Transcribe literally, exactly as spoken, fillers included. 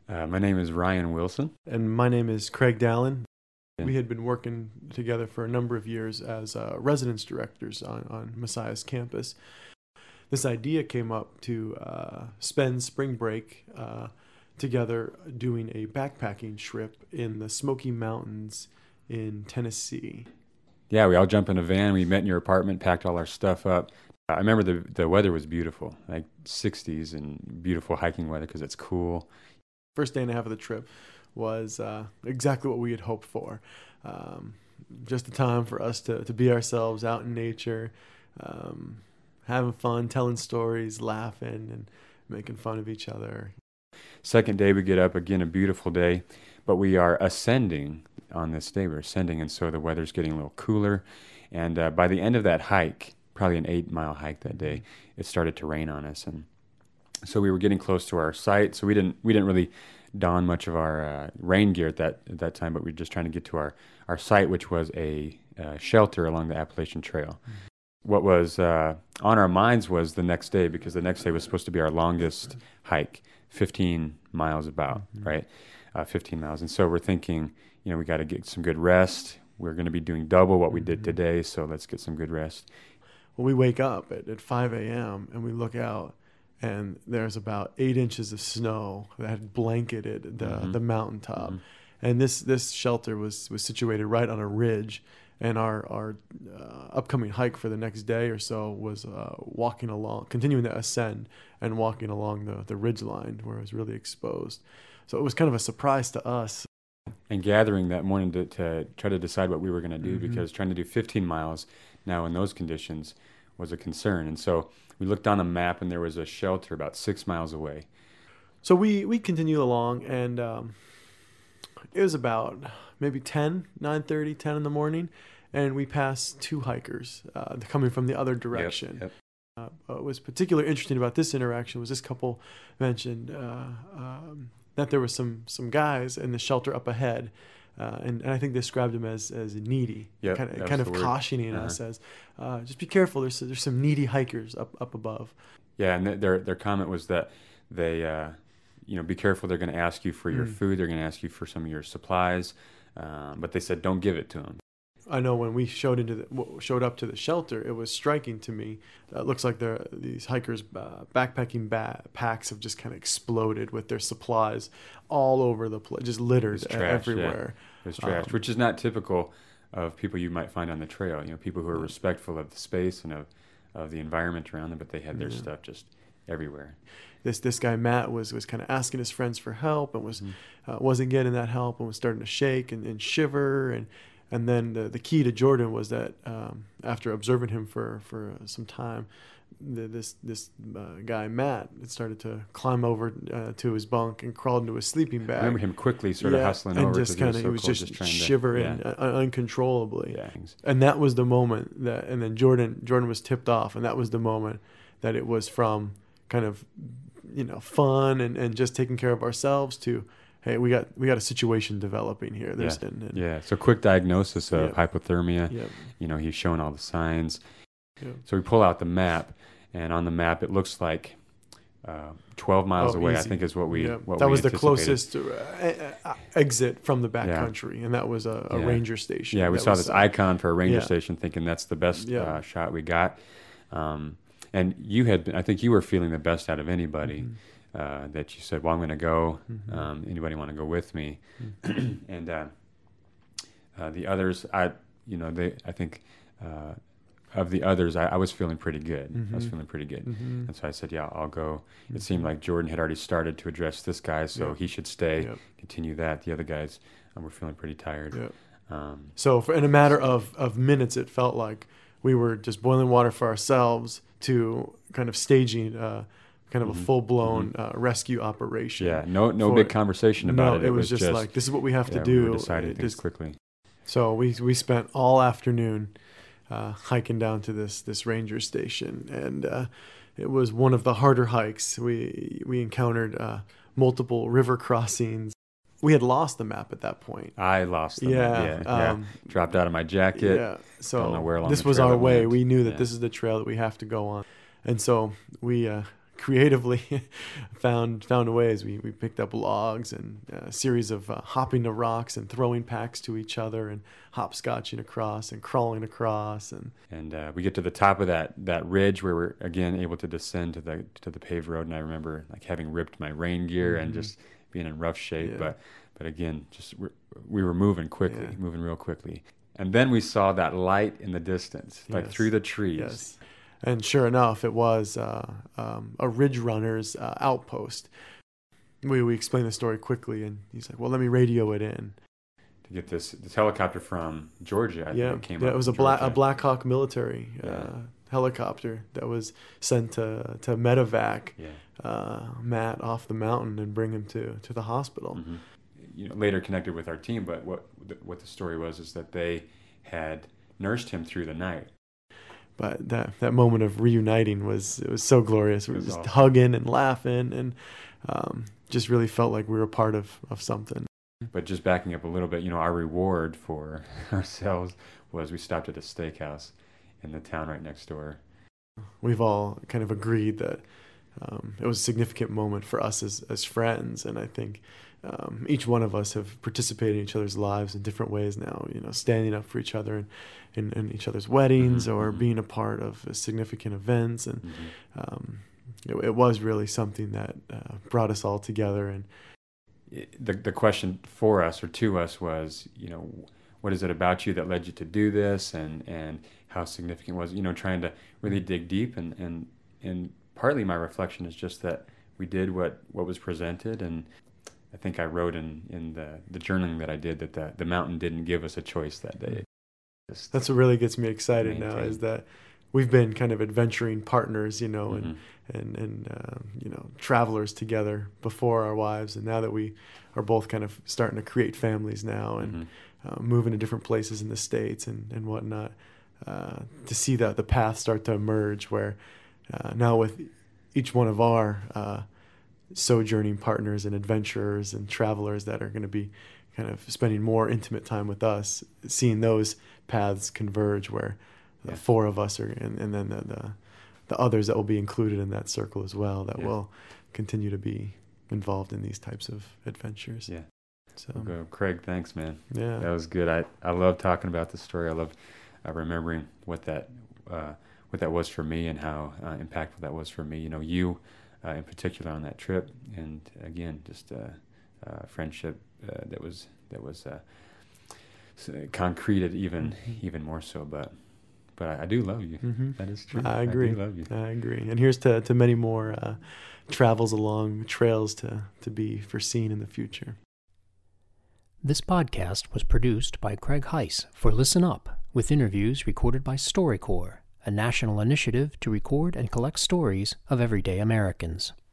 Uh, my name is Ryan Wilson. And my name is Craig Dallin. And- We had been working together for a number of years as uh, residence directors on, on Messiah's campus. This idea came up to uh, spend spring break uh, together doing a backpacking trip in the Smoky Mountains in Tennessee. Yeah, we all jumped in a van. We met in your apartment, packed all our stuff up. I remember the the weather was beautiful, like sixties and beautiful hiking weather because it's cool. First day and a half of the trip was uh, exactly what we had hoped for. Um, just a time for us to, to be ourselves out in nature, um, having fun, telling stories, laughing, and making fun of each other. Second day, we get up, again, a beautiful day, but we are ascending on this day. We're ascending, and so the weather's getting a little cooler. And uh, by the end of that hike, probably an eight-mile hike that day, it started to rain on us. And so we were getting close to our site, so we didn't we didn't really don much of our uh, rain gear at that at that time, but we were just trying to get to our, our site, which was a uh, shelter along the Appalachian Trail. Mm-hmm. What was uh, on our minds was the next day, because the next day was supposed to be our longest hike, fifteen miles about, mm-hmm. right? Uh, fifteen miles. And so we're thinking, you know, we got to get some good rest. We're going to be doing double what we did today, so let's get some good rest. Well, we wake up at, at five a.m. and we look out, and there's about eight inches of snow that had blanketed the, mm-hmm. the mountaintop. Mm-hmm. And this, this shelter was, was situated right on a ridge. And our, our uh, upcoming hike for the next day or so was uh, walking along, continuing to ascend and walking along the, the ridge line where it was really exposed. So it was kind of a surprise to us. And gathering that morning to, to try to decide what we were going to do, mm-hmm. because trying to do fifteen miles now in those conditions was a concern. And so we looked on a map, and there was a shelter about six miles away. So we, we continued along, and um, it was about maybe ten, nine thirty, ten in the morning, and we passed two hikers uh, coming from the other direction. Yep, yep. Uh, what was particularly interesting about this interaction was this couple mentioned uh, um, that there were some some guys in the shelter up ahead, uh, and, and I think they described them as as needy, yep, kind of kind of cautioning uh-huh. us as uh, just be careful. There's there's some needy hikers up up above. Yeah, and their their comment was that they uh, you know be careful. They're going to ask you for your mm. food. They're going to ask you for some of your supplies, um, but they said don't give it to them. I know when we showed into the, showed up to the shelter, it was striking to me. Uh, it looks like these hikers' uh, backpacking ba- packs have just kind of exploded with their supplies all over the place, just littered trash, everywhere. Yeah. It was trash, um, which is not typical of people you might find on the trail. You know, people who are respectful of the space and of, of the environment around them, but they had their yeah. stuff just everywhere. This this guy Matt was was kind of asking his friends for help and was mm. uh, wasn't getting that help and was starting to shake and, and shiver and. And then the, the key to Jordan was that um, after observing him for, for some time, the, this this uh, guy, Matt, started to climb over uh, to his bunk and crawled into his sleeping bag. I remember him quickly sort yeah, of hustling and over. Just kinda, he was so he was cold, just, just shivering to, yeah. un- uncontrollably. Yeah. And that was the moment that, and then Jordan Jordan was tipped off, and that was the moment that it was from kind of, you know, fun and, and just taking care of ourselves to, hey, we got we got a situation developing here. There's yeah. and, and, yeah. So quick diagnosis of yeah. hypothermia. Yeah. You know, he's showing all the signs. Yeah. So we pull out the map, and on the map it looks like uh, twelve miles oh, away. Easy. I think is what we. Yeah. What that we was the anticipated. closest uh, exit from the backcountry, yeah. and that was a, a yeah. ranger station. Yeah, we that saw was, this uh, icon for a ranger yeah. station, thinking that's the best yeah. uh, shot we got. Um, and you had, been, I think, you were feeling the best out of anybody. Mm-hmm. Uh, that you said, well, I'm going to go. Mm-hmm. Um, anybody want to go with me? Mm-hmm. and uh, uh, the others, I, you know, they, I think, uh, of the others, I, I was feeling pretty good. Mm-hmm. I was feeling pretty good, mm-hmm. and so I said, yeah, I'll go. Mm-hmm. It seemed like Jordan had already started to address this guy, so yep. he should stay, yep. continue that. The other guys um, were feeling pretty tired. Yep. Um, so, for, in a matter of of minutes, it felt like we were just boiling water for ourselves to kind of staging. Uh, kind of a full-blown mm-hmm. uh, rescue operation. Yeah, no no for, big conversation about no, it. it. It was, was just, just like, this is what we have yeah, to do. We were deciding it things just, quickly. So we we spent all afternoon uh, hiking down to this this ranger station, and uh, it was one of the harder hikes. We, we encountered uh, multiple river crossings. We had lost the map at that point. I lost the yeah, map. Yeah, um, yeah. Dropped out of my jacket. Yeah, so Don't know where along this the was trail our it way. went. We knew that yeah. this is the trail that we have to go on. And so we uh, creatively found found ways. We we picked up logs and a series of uh, hopping to rocks and throwing packs to each other and hopscotching across and crawling across. And and uh, we get to the top of that that ridge where we're again able to descend to the to the paved road. And I remember like having ripped my rain gear mm-hmm. and just being in rough shape. Yeah. But but again, just we're, we were moving quickly, yeah. moving real quickly. And then we saw that light in the distance, like yes. through the trees. Yes. And sure enough, it was uh, um, a Ridge Runners uh, outpost. We we explained the story quickly, and he's like, "Well, let me radio it in." To get this this helicopter from Georgia, I yeah. think it came yeah, up it was a Georgia. black a Black Hawk military uh, yeah. helicopter that was sent to to medevac yeah. uh, Matt off the mountain and bring him to to the hospital. Mm-hmm. You know, later connected with our team, but what what the story was is that they had nursed him through the night. But that that moment of reuniting was it was so glorious. We were just awesome. hugging and laughing, and um, just really felt like we were part of, of something. But just backing up a little bit, you know, our reward for ourselves was we stopped at a steakhouse in the town right next door. We've all kind of agreed that um, it was a significant moment for us as as friends, and I think um, each one of us have participated in each other's lives in different ways now. You know, standing up for each other in, in, in each other's weddings, mm-hmm, or mm-hmm. being a part of significant events, and mm-hmm. um, it, it was really something that uh, brought us all together. And the the question for us or to us was, you know, what is it about you that led you to do this, and and how significant was it? You know, trying to really dig deep, and and and partly my reflection is just that we did what what was presented. And I think I wrote in, in the, the journaling that I did that the, the mountain didn't give us a choice that day. Just That's what really gets me excited maintain. now, is that we've been kind of adventuring partners, you know, mm-hmm. and, and, and um, you know, travelers together before our wives. And now that we are both kind of starting to create families now and mm-hmm. uh, moving to different places in the States and, and whatnot, uh, to see that the path start to emerge where uh, now with each one of our uh, sojourning partners and adventurers and travelers that are going to be kind of spending more intimate time with us, seeing those paths converge where the yeah. four of us are, and, and then the, the the others that will be included in that circle as well, that yeah. will continue to be involved in these types of adventures. Yeah. So, well, Craig, thanks, man. Yeah. That was good. I, I love talking about the story. I love uh, remembering what that uh, what that was for me and how uh, impactful that was for me. You know, you uh, in particular on that trip, and again, just uh, uh, friendship uh, that was that was uh, concreted even mm-hmm. even more so. But but I, I do love you. Mm-hmm. That is true. I agree. I do love you. I agree. And here's to, to many more uh, travels along trails to, to be foreseen in the future. This podcast was produced by Craig Heiss for Listen Up, with interviews recorded by StoryCorps, a national initiative to record and collect stories of everyday Americans.